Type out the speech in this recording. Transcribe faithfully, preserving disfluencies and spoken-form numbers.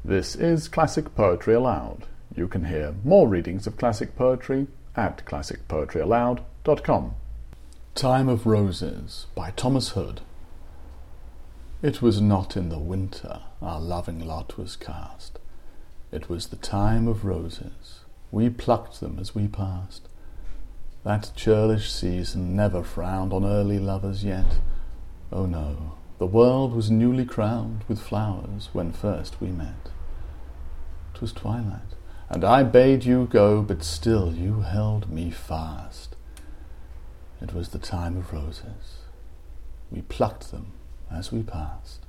This is Classic Poetry Aloud. You can hear more readings of classic poetry at classic poetry aloud dot com. Time of Roses by Thomas Hood. It was not in the winter our loving lot was cast. It was the time of roses. We plucked them as we passed. That churlish season never frowned on early lovers yet. Oh no, the world was newly crowned with flowers when first we met. 'Twas twilight, and I bade you go, but still you held me fast. It was the time of roses. We plucked them as we passed.